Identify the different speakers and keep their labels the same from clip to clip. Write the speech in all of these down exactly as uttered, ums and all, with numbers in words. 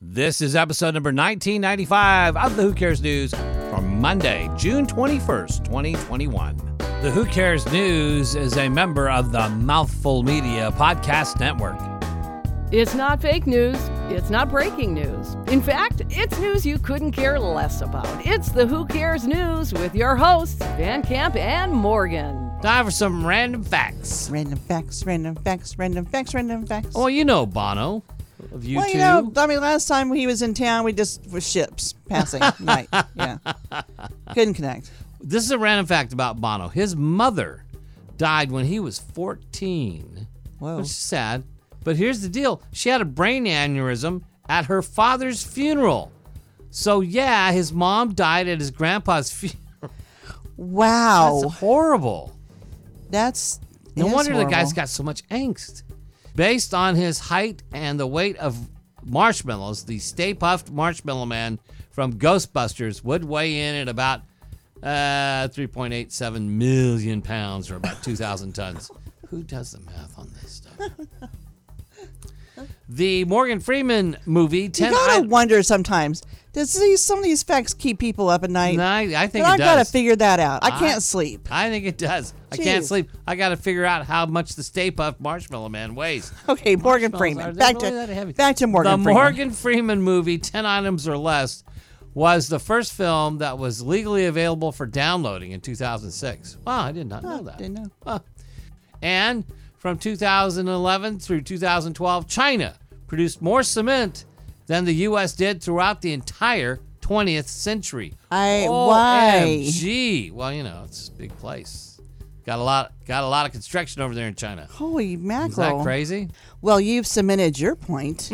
Speaker 1: This is episode number nineteen ninety-five of the Who Cares News for Monday, June twenty-first, twenty twenty-one. The Who Cares News is a member of the Mouthful Media Podcast Network.
Speaker 2: It's not fake news. It's not breaking news. In fact, it's news you couldn't care less about. It's the Who Cares News with your hosts, Van Camp and Morgan.
Speaker 1: Time for some random facts.
Speaker 3: Random facts, random facts, random facts, random facts.
Speaker 1: Oh, you know Bono. Of you
Speaker 3: well,
Speaker 1: two.
Speaker 3: you know, I mean, last time he was in town, we just were ships passing night. Yeah. Couldn't connect.
Speaker 1: This is a random fact about Bono. His mother died when he was fourteen.
Speaker 3: Whoa.
Speaker 1: Which is sad. But here's the deal. She had a brain aneurysm at her father's funeral. So, yeah, his mom died at his grandpa's funeral.
Speaker 3: Wow.
Speaker 1: That's horrible.
Speaker 3: That's
Speaker 1: No wonder
Speaker 3: horrible.
Speaker 1: the guy's got so much angst. Based on his height and the weight of marshmallows, the Stay Puft Marshmallow Man from Ghostbusters would weigh in at about uh, three point eight seven million pounds, or about two thousand tons. Who does the math on this stuff? The Morgan Freeman movie, ten
Speaker 3: You gotta
Speaker 1: I-
Speaker 3: wonder sometimes. Does these, some of these facts keep people up at night?
Speaker 1: No, I, I think
Speaker 3: but
Speaker 1: it
Speaker 3: I
Speaker 1: does.
Speaker 3: gotta figure that out. I can't
Speaker 1: I-
Speaker 3: sleep.
Speaker 1: I think it does. I can't
Speaker 3: Jeez.
Speaker 1: sleep. I got to figure out how much the Stay Puft Marshmallow Man weighs.
Speaker 3: Okay, Morgan
Speaker 1: Marshmallows,
Speaker 3: Freeman.
Speaker 1: are they
Speaker 3: Back
Speaker 1: really
Speaker 3: to
Speaker 1: that heavy?
Speaker 3: back to Morgan
Speaker 1: The
Speaker 3: Freeman.
Speaker 1: Morgan Freeman movie, ten items or Less, was the first film that was legally available for downloading in two thousand six. Wow, I did not know
Speaker 3: Oh,
Speaker 1: that.
Speaker 3: didn't know.
Speaker 1: Huh. And from two thousand eleven through two thousand twelve, China produced more cement than the U S did throughout the entire twentieth century.
Speaker 3: I- why?
Speaker 1: O M G. Well, you know, it's a big place. Got a lot got a lot of construction over there in China.
Speaker 3: Holy mackerel.
Speaker 1: Is that crazy?
Speaker 3: Well, you've cemented your point.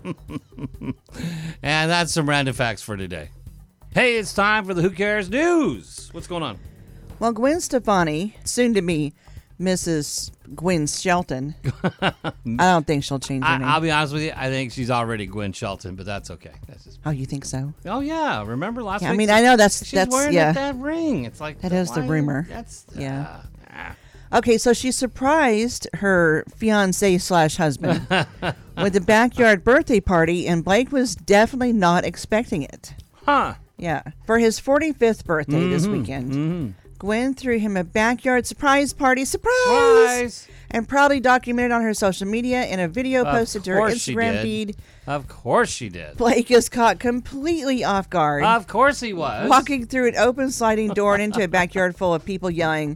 Speaker 1: And that's some random facts for today. Hey, it's time for the Who Cares News. What's going on?
Speaker 3: Well, Gwen Stefani, soon to be Missus Gwen Shelton. I don't think she'll change her
Speaker 1: I,
Speaker 3: name.
Speaker 1: I'll be honest with you. I think she's already Gwen Shelton, but that's okay. That's just.
Speaker 3: Oh, you think so?
Speaker 1: Oh yeah, remember last
Speaker 3: Yeah, I
Speaker 1: week?
Speaker 3: mean, I know that's
Speaker 1: she's
Speaker 3: that's
Speaker 1: wearing
Speaker 3: yeah.
Speaker 1: that ring. It's like
Speaker 3: That is the
Speaker 1: why-
Speaker 3: rumor.
Speaker 1: That's
Speaker 3: Yeah.
Speaker 1: uh, ah.
Speaker 3: Okay, so she surprised her fiance slash husband with a backyard birthday party, and Blake was definitely not expecting it.
Speaker 1: Huh.
Speaker 3: Yeah, for his forty-fifth birthday this
Speaker 1: Mm-hmm.
Speaker 3: weekend, Gwen threw him a backyard surprise party, surprise,
Speaker 1: Surprise.
Speaker 3: and proudly documented on her social media in a video
Speaker 1: Of
Speaker 3: posted to her
Speaker 1: course she
Speaker 3: Instagram
Speaker 1: did.
Speaker 3: feed.
Speaker 1: Of course she did.
Speaker 3: Blake is caught completely off guard.
Speaker 1: Of course he was.
Speaker 3: Walking through an open sliding door and into a backyard full of people yelling,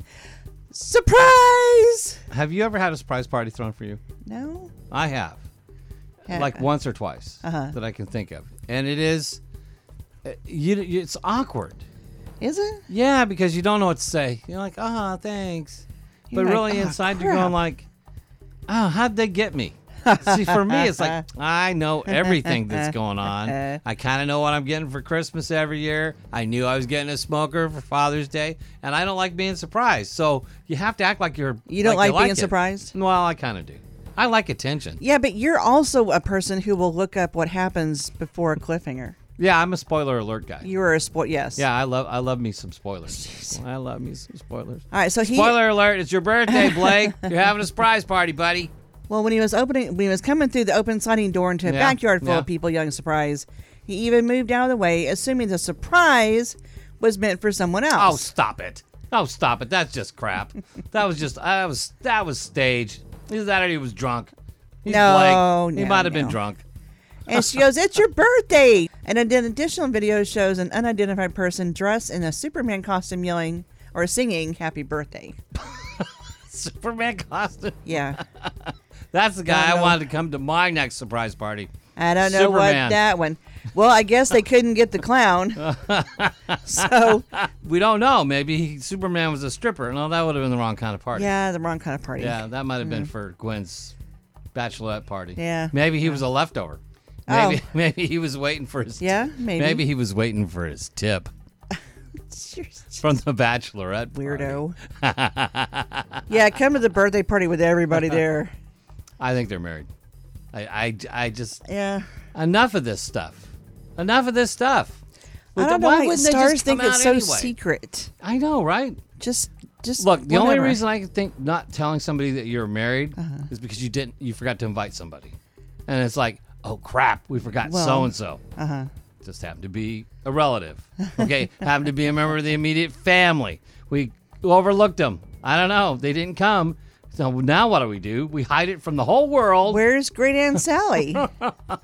Speaker 3: "Surprise!"
Speaker 1: Have you ever had a surprise party thrown for you?
Speaker 3: No?
Speaker 1: I have.
Speaker 3: Ha-
Speaker 1: Like once or twice
Speaker 3: Uh-huh.
Speaker 1: that I can think of. And it is, uh, you, you, it's awkward.
Speaker 3: Is it?
Speaker 1: Yeah, because you don't know what to say. You're like, oh, thanks.
Speaker 3: You're
Speaker 1: but
Speaker 3: like,
Speaker 1: really
Speaker 3: "Ah,
Speaker 1: inside you're
Speaker 3: crap."
Speaker 1: going like, oh, how'd they get me? See, for me, it's like, I know everything that's going on. I kind of know what I'm getting for Christmas every year. I knew I was getting a smoker for Father's Day, and I don't like being surprised. So you have to act like you're
Speaker 3: You don't like, being
Speaker 1: it.
Speaker 3: surprised?
Speaker 1: Well, I kind of do. I like attention.
Speaker 3: Yeah, but you're also a person who will look up what happens before a cliffhanger.
Speaker 1: Yeah, I'm a spoiler alert guy.
Speaker 3: You are a sport, yes.
Speaker 1: Yeah, I love I love me some spoilers. I love me some spoilers.
Speaker 3: All right, so he.
Speaker 1: Spoiler alert, it's your birthday, Blake. You're having a surprise party, buddy.
Speaker 3: Well, when he was opening, when he was coming through the open sliding door into a
Speaker 1: Yeah,
Speaker 3: backyard full
Speaker 1: yeah.
Speaker 3: of people yelling "surprise," he even moved out of the way, assuming the surprise was meant for someone
Speaker 1: Oh,
Speaker 3: else.
Speaker 1: stop it. Oh, stop it. That's just crap. That was just that was that was staged. Either that or he was drunk. He's
Speaker 3: No,
Speaker 1: Blake. He
Speaker 3: no,
Speaker 1: might have been
Speaker 3: no.
Speaker 1: drunk.
Speaker 3: And she goes, "It's your birthday!" And an additional video shows an unidentified person dressed in a Superman costume yelling or singing "Happy Birthday."
Speaker 1: Superman costume.
Speaker 3: Yeah,
Speaker 1: That's the guy
Speaker 3: Don't
Speaker 1: I
Speaker 3: know.
Speaker 1: wanted to come to my next surprise party.
Speaker 3: I don't know
Speaker 1: Superman.
Speaker 3: what that one. Well, I guess they couldn't get the clown, so
Speaker 1: We don't know. Maybe he, Superman was a stripper. No, that would have been the wrong kind of party.
Speaker 3: yeah, the wrong kind of party.
Speaker 1: Yeah, that might have been for Gwen's bachelorette party.
Speaker 3: Yeah.
Speaker 1: Maybe he was a leftover.
Speaker 3: Oh.
Speaker 1: Maybe maybe he was waiting for his
Speaker 3: Yeah, maybe.
Speaker 1: Maybe he was waiting for his tip
Speaker 3: You're
Speaker 1: from the bachelorette party.
Speaker 3: weirdo. Yeah, come to the birthday party with everybody there.
Speaker 1: I think they're married. I, I, I just
Speaker 3: Yeah.
Speaker 1: enough of this stuff. Enough of this stuff.
Speaker 3: I don't know
Speaker 1: Why
Speaker 3: why
Speaker 1: wouldn't they
Speaker 3: stars
Speaker 1: just
Speaker 3: think
Speaker 1: come
Speaker 3: it's
Speaker 1: out
Speaker 3: so
Speaker 1: anyway?
Speaker 3: secret.
Speaker 1: I know, right?
Speaker 3: Just, just
Speaker 1: Look, the only
Speaker 3: whatever.
Speaker 1: reason I can think not telling somebody that you're married
Speaker 3: Uh-huh.
Speaker 1: is because you didn't, you forgot to invite somebody, and it's like, oh, crap, we forgot
Speaker 3: Well,
Speaker 1: so-and-so.
Speaker 3: Uh-huh.
Speaker 1: Just happened to be a relative. Okay, happened to be a member of the immediate family. We overlooked them. I don't know. They didn't come. So now what do we do? We hide it from the whole world.
Speaker 3: Where's Great Aunt Sally? uh,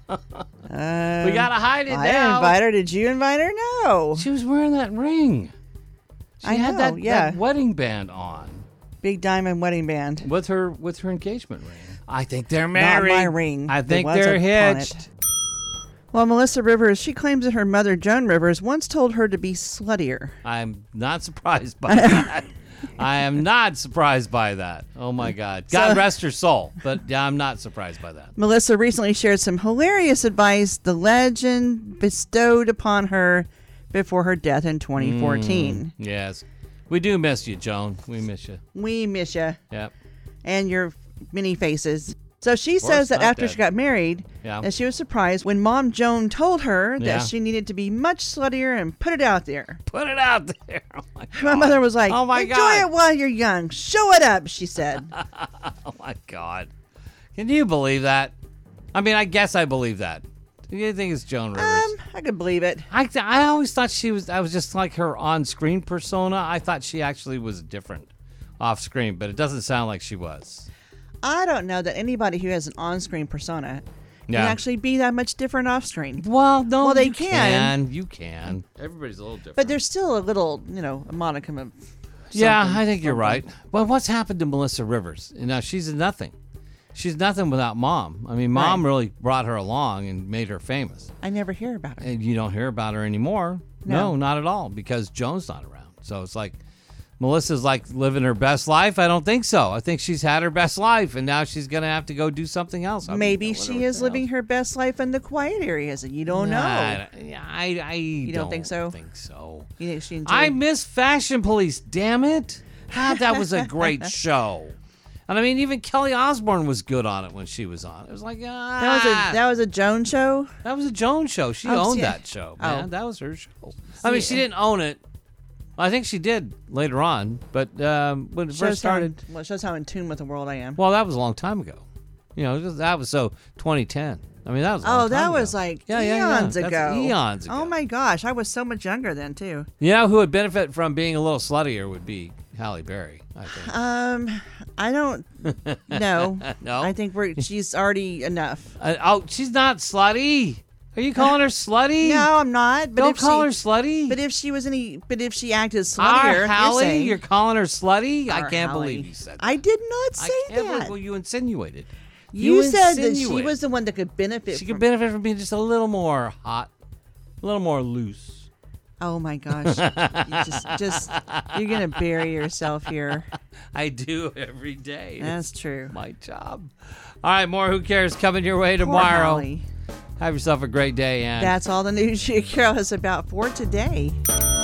Speaker 1: we got to hide it
Speaker 3: I didn't
Speaker 1: now.
Speaker 3: invite her. Did you invite her? No.
Speaker 1: She was wearing that ring. She
Speaker 3: I
Speaker 1: had
Speaker 3: know,
Speaker 1: that,
Speaker 3: yeah.
Speaker 1: that wedding band on
Speaker 3: Big diamond wedding band.
Speaker 1: with her with her engagement ring. I think they're married.
Speaker 3: Not my ring.
Speaker 1: I
Speaker 3: There
Speaker 1: think
Speaker 3: was
Speaker 1: they're
Speaker 3: a bonnet.
Speaker 1: hitched.
Speaker 3: Well, Melissa Rivers, she claims that her mother, Joan Rivers, once told her to be sluttier.
Speaker 1: I'm not surprised by that. I am not surprised by that. Oh, my God. God
Speaker 3: So-
Speaker 1: rest her soul. But yeah, I'm not surprised by that.
Speaker 3: Melissa recently shared some hilarious advice the legend bestowed upon her before her death in twenty fourteen.
Speaker 1: Yes. We do miss you, Joan. We miss you.
Speaker 3: We miss you
Speaker 1: Yep.
Speaker 3: and your many faces. So she
Speaker 1: course,
Speaker 3: says that
Speaker 1: not
Speaker 3: after
Speaker 1: dead.
Speaker 3: she got married,
Speaker 1: Yeah.
Speaker 3: that she was surprised when Mom Joan told her that
Speaker 1: Yeah.
Speaker 3: she needed to be much sluttier and put it out there.
Speaker 1: Put it out there. Oh, my God.
Speaker 3: My mother was like,
Speaker 1: Oh, my
Speaker 3: enjoy
Speaker 1: God.
Speaker 3: it while you're young. Show it up, she said.
Speaker 1: Oh, my God. Can you believe that? I mean, I guess I believe that. Do you think it's Joan Rivers?
Speaker 3: um, I could believe it.
Speaker 1: I, I always thought she was, I was just like her on-screen persona. I thought she actually was different off-screen, but it doesn't sound like she was.
Speaker 3: I don't know that anybody who has an on-screen persona
Speaker 1: Yeah.
Speaker 3: can actually be that much different off-screen.
Speaker 1: Well, no,
Speaker 3: Well, they
Speaker 1: you
Speaker 3: can.
Speaker 1: You can. Everybody's a little different.
Speaker 3: But there's still a little, you know, a modicum of
Speaker 1: yeah,
Speaker 3: something,
Speaker 1: I think you're
Speaker 3: something.
Speaker 1: right. Well, what's happened to Melissa Rivers? You know, she's a nothing. She's nothing without Mom. I mean, Mom
Speaker 3: Right.
Speaker 1: really brought her along and made her famous.
Speaker 3: I never hear about her.
Speaker 1: And you don't hear about her anymore.
Speaker 3: No.
Speaker 1: No, not at all, because Joan's not around. So it's like Melissa's like living her best life. I don't think so. I think she's had her best life, and now she's going to have to go do something else. I mean,
Speaker 3: Maybe
Speaker 1: whatever
Speaker 3: she is
Speaker 1: else.
Speaker 3: living her best life in the quiet areas, and you don't know.
Speaker 1: I, I, I you
Speaker 3: don't think so?
Speaker 1: think so.
Speaker 3: You think she enjoyed
Speaker 1: I miss Fashion Police, damn it. God, that was a great show. And I mean, even Kelly Osbourne was good on it when she was on. It was like, ah.
Speaker 3: that was a that was a Joan show.
Speaker 1: That was a Joan show. She
Speaker 3: Oh,
Speaker 1: owned
Speaker 3: see-
Speaker 1: that show, man.
Speaker 3: oh.
Speaker 1: That was her show. I mean, she
Speaker 3: See-
Speaker 1: didn't own it. I think she did later on, but um, when it
Speaker 3: Shows
Speaker 1: first started,
Speaker 3: how, well, it shows how in tune with the world I am.
Speaker 1: well, that was a long time ago. You know, that was so twenty ten. I mean, that was a long
Speaker 3: Oh,
Speaker 1: time
Speaker 3: that
Speaker 1: ago.
Speaker 3: was like
Speaker 1: Yeah, yeah, yeah.
Speaker 3: eons
Speaker 1: That's
Speaker 3: ago.
Speaker 1: eons ago.
Speaker 3: Oh my gosh, I was so much younger then too.
Speaker 1: You know who would benefit from being a little sluttier would be Halle Berry, I think.
Speaker 3: Um, I don't know.
Speaker 1: No?
Speaker 3: I think we're she's already enough.
Speaker 1: Uh, oh, she's not slutty. Are you calling her slutty?
Speaker 3: No, I'm not. But
Speaker 1: Don't
Speaker 3: if
Speaker 1: call
Speaker 3: she,
Speaker 1: her slutty.
Speaker 3: But if she was any, but if she acted
Speaker 1: Our
Speaker 3: sluttier, you're
Speaker 1: Hallie,
Speaker 3: saying-
Speaker 1: you're calling her slutty? I
Speaker 3: Our
Speaker 1: can't
Speaker 3: Hallie.
Speaker 1: believe you said that.
Speaker 3: I did not
Speaker 1: I
Speaker 3: say
Speaker 1: can't believe
Speaker 3: that.
Speaker 1: what you insinuated.
Speaker 3: You, said that she
Speaker 1: insinuated.
Speaker 3: was the one that could benefit.
Speaker 1: She
Speaker 3: from,
Speaker 1: could benefit from being just a little more hot, a little more loose.
Speaker 3: Oh my gosh! you just, just you're gonna bury yourself here.
Speaker 1: I do every day.
Speaker 3: That's
Speaker 1: It's
Speaker 3: true.
Speaker 1: my job. All right, more Who Cares coming your way
Speaker 3: Poor
Speaker 1: tomorrow.
Speaker 3: Holly.
Speaker 1: Have yourself a great day, and
Speaker 3: That's all the news you care us about for today.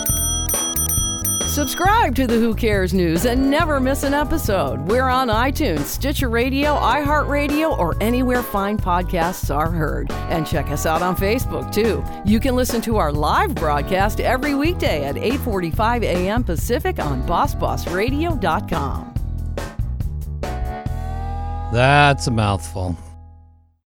Speaker 2: Subscribe to the Who Cares News and never miss an episode. We're on iTunes, Stitcher Radio, iHeartRadio, or anywhere fine podcasts are heard. And check us out on Facebook, too. You can listen to our live broadcast every weekday at eight forty-five a.m. Pacific on boss boss radio dot com.
Speaker 1: that's a mouthful.